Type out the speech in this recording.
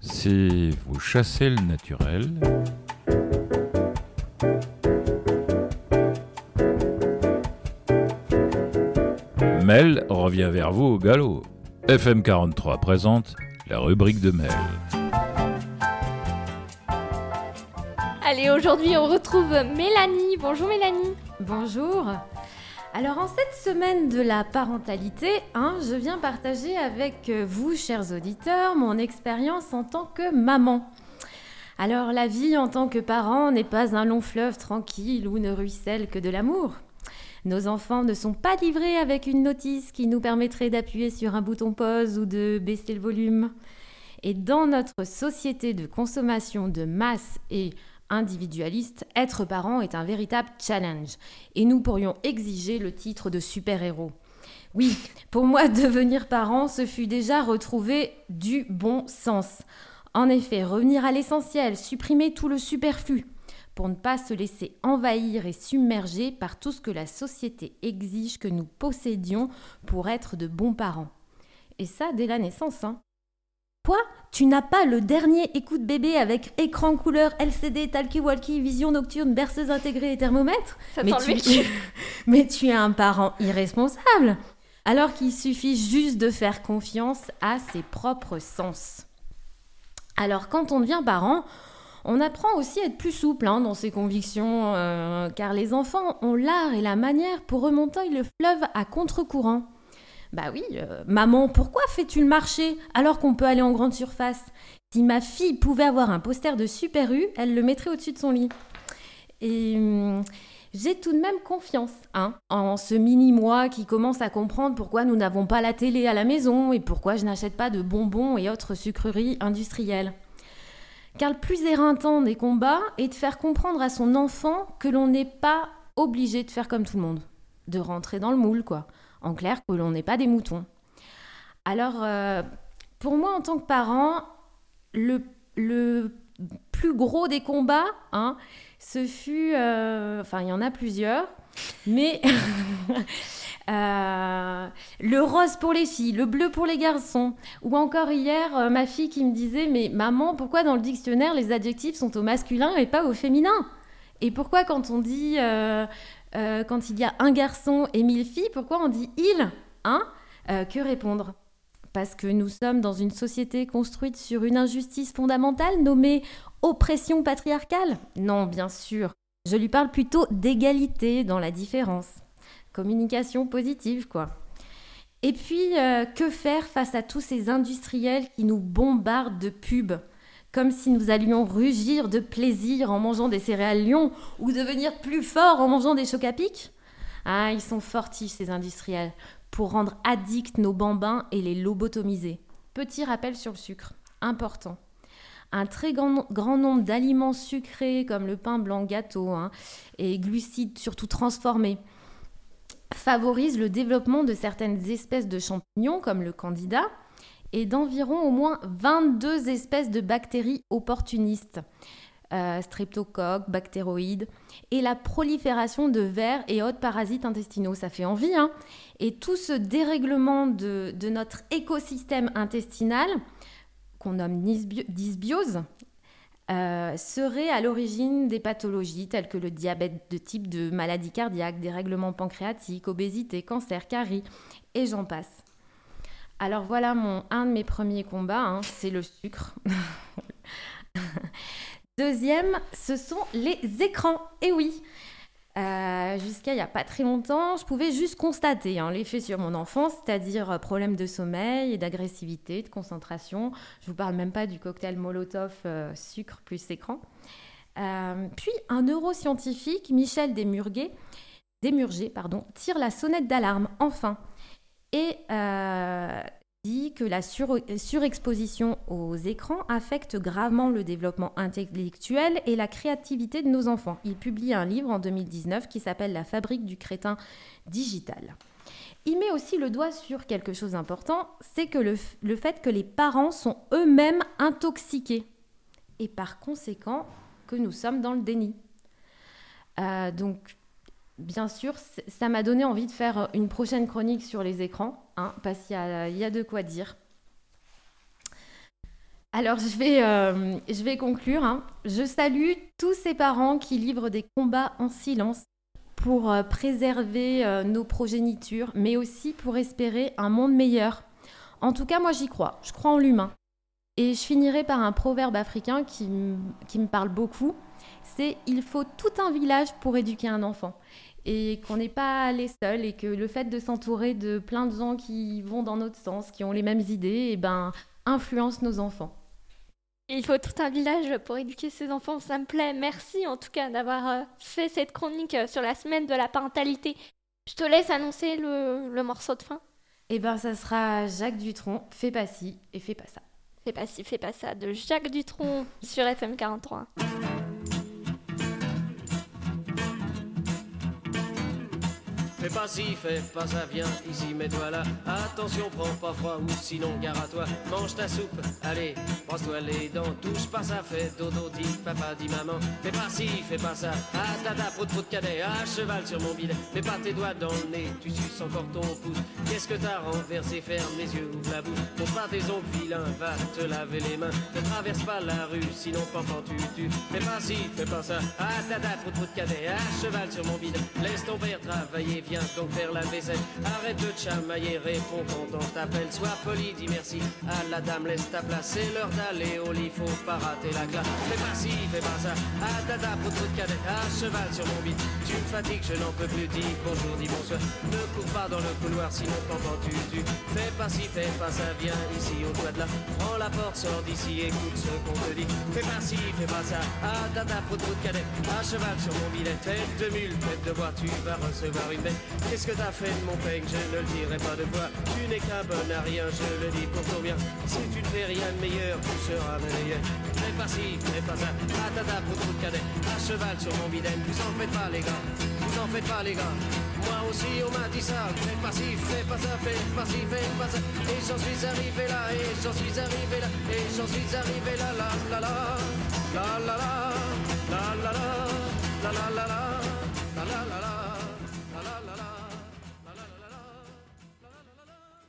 Si vous chassez le naturel, Mel revient vers vous au galop. FM 43 présente la rubrique de Mel. Allez, aujourd'hui on retrouve Mélanie. Bonjour Mélanie. Bonjour. Alors en cette semaine de la parentalité, je viens partager avec vous, chers auditeurs, mon expérience en tant que maman. Alors la vie en tant que parent n'est pas un long fleuve tranquille où ne ruisselle que de l'amour. Nos enfants ne sont pas livrés avec une notice qui nous permettrait d'appuyer sur un bouton pause ou de baisser le volume. Et dans notre société de consommation de masse et individualiste, être parent est un véritable challenge. Et nous pourrions exiger le titre de super-héros. Oui, pour moi, devenir parent, ce fut déjà retrouver du bon sens. En effet, revenir à l'essentiel, supprimer tout le superflu, pour ne pas se laisser envahir et submerger par tout ce que la société exige que nous possédions pour être de bons parents. Et ça, dès la naissance, Quoi ? Tu n'as pas le dernier écoute bébé avec écran couleur LCD, talkie-walkie, vision nocturne, berceuse intégrée et thermomètre ? Mais tu es un parent irresponsable, alors qu'il suffit juste de faire confiance à ses propres sens. Alors quand on devient parent, on apprend aussi à être plus souple dans ses convictions, car les enfants ont l'art et la manière pour remonter le fleuve à contre-courant. Bah oui, maman, pourquoi fais-tu le marché alors qu'on peut aller en grande surface ? Si ma fille pouvait avoir un poster de Super U, elle le mettrait au-dessus de son lit. Et j'ai tout de même confiance en ce mini-moi qui commence à comprendre pourquoi nous n'avons pas la télé à la maison et pourquoi je n'achète pas de bonbons et autres sucreries industrielles. Car le plus éreintant des combats est de faire comprendre à son enfant que l'on n'est pas obligé de faire comme tout le monde, de rentrer dans le moule, quoi. En clair, que l'on n'est pas des moutons. Alors, pour moi, en tant que parent, le plus gros des combats, ce fut... il y en a plusieurs, mais... le rose pour les filles, le bleu pour les garçons. Ou encore hier, ma fille qui me disait « Mais maman, pourquoi dans le dictionnaire, les adjectifs sont au masculin et pas au féminin ? Et pourquoi quand on dit... quand il y a un garçon et 1000 filles, pourquoi on dit « il » Que répondre ? Parce que nous sommes dans une société construite sur une injustice fondamentale nommée oppression patriarcale ? Non, bien sûr. Je lui parle plutôt d'égalité dans la différence. Communication positive, quoi. Et puis, que faire face à tous ces industriels qui nous bombardent de pubs ? Comme si nous allions rugir de plaisir en mangeant des céréales Lion ou devenir plus forts en mangeant des chocs à pic. Ils sont fortiches, ces industriels, pour rendre addicts nos bambins et les lobotomiser. Petit rappel sur le sucre, important. Un très grand nombre d'aliments sucrés comme le pain blanc gâteau et glucides surtout transformés favorisent le développement de certaines espèces de champignons comme le candida et d'environ au moins 22 espèces de bactéries opportunistes, streptocoques, bactéroïdes, et la prolifération de vers et autres parasites intestinaux. Ça fait envie, Et tout ce dérèglement de notre écosystème intestinal, qu'on nomme dysbiose, serait à l'origine des pathologies telles que le diabète de type 2, maladies cardiaques, dérèglements pancréatiques, obésité, cancer, carie, et j'en passe. Alors voilà un de mes premiers combats, c'est le sucre. Deuxième, ce sont les écrans. Et oui, jusqu'à il n'y a pas très longtemps, je pouvais juste constater l'effet sur mon enfant, c'est-à-dire problème de sommeil et d'agressivité, de concentration. Je ne vous parle même pas du cocktail Molotov sucre plus écran. Puis un neuroscientifique, Michel Desmurger, tire la sonnette d'alarme, enfin. Et dit que la surexposition aux écrans affecte gravement le développement intellectuel et la créativité de nos enfants. Il publie un livre en 2019 qui s'appelle « La fabrique du crétin digital ». Il met aussi le doigt sur quelque chose d'important, c'est que le fait que les parents sont eux-mêmes intoxiqués et par conséquent que nous sommes dans le déni. Donc, bien sûr, ça m'a donné envie de faire une prochaine chronique sur les écrans, parce qu'il y a de quoi dire. Alors, je vais conclure, hein. Je salue tous ces parents qui livrent des combats en silence pour préserver nos progénitures, mais aussi pour espérer un monde meilleur. En tout cas, moi, j'y crois. Je crois en l'humain. Et je finirai par un proverbe africain qui me parle beaucoup. C'est « Il faut tout un village pour éduquer un enfant ». Et qu'on n'est pas les seuls et que le fait de s'entourer de plein de gens qui vont dans notre sens, qui ont les mêmes idées, influence nos enfants. Il faut tout un village pour éduquer ses enfants, ça me plaît. Merci en tout cas d'avoir fait cette chronique sur la semaine de la parentalité. Je te laisse annoncer le morceau de fin. Ça sera Jacques Dutronc, fais pas ci et fais pas ça. Fais pas ci, fais pas ça, de Jacques Dutronc sur FM 43. Fais pas ci, fais pas ça, viens ici, mets-toi là. Attention, prends pas froid ou sinon gare à toi. Mange ta soupe, allez, brosse-toi les dents. Touche pas ça, fais dodo, dis papa, dis maman. Fais pas ci, fais pas ça. Ah tata, prout prout cadet, à cheval sur mon bidet. Mets pas tes doigts dans le nez, tu suces encore ton pouce. Qu'est-ce que t'as renversé, ferme les yeux, ouvre la bouche. Montre pas tes ongles vilains, va te laver les mains. Ne traverse pas la rue, sinon pendant tu. Fais pas ci, fais pas ça. Ah tata, prout prout cadet, à cheval sur mon bidet. Laisse ton père travailler, viens donc faire la vaisselle. Arrête de te chamailler, réponds quand on t'appelle. Sois poli, dis merci à la dame, laisse ta place. C'est l'heure d'aller au lit, faut pas rater la classe. Fais pas ci, fais pas ça. Ah dada, pour de cadet, à cheval sur mon bide. Tu me fatigues, je n'en peux plus, dis bonjour, dis bonsoir. Ne cours pas dans le couloir, sinon t'entends tu. Fais pas ci, fais pas ça, viens ici au toit de là. Prends la porte, sors d'ici, écoute ce qu'on te dit. Fais pas ci, fais pas ça. Ah dada, pour de cadet, à cheval sur mon billet. Tête de mule, tête de bois, tu vas recevoir une bête. Qu'est-ce que t'as fait de mon peigne, je ne le dirai pas de voix. Tu n'es qu'un bon à rien, je le dis pour ton bien. Si tu ne fais rien de meilleur, tu seras meilleur. Fais pas ci, fais pas ça, ah tata pour tout cadet. À cheval sur mon bidène, vous en faites pas les gars. Vous en faites pas les gars. Moi aussi on m'a dit ça. Fais pas ci, fais pas ça, fais pas ci, fais pas ça. Et j'en suis arrivé là, et j'en suis arrivé là, et j'en suis arrivé là, la la la, la la la.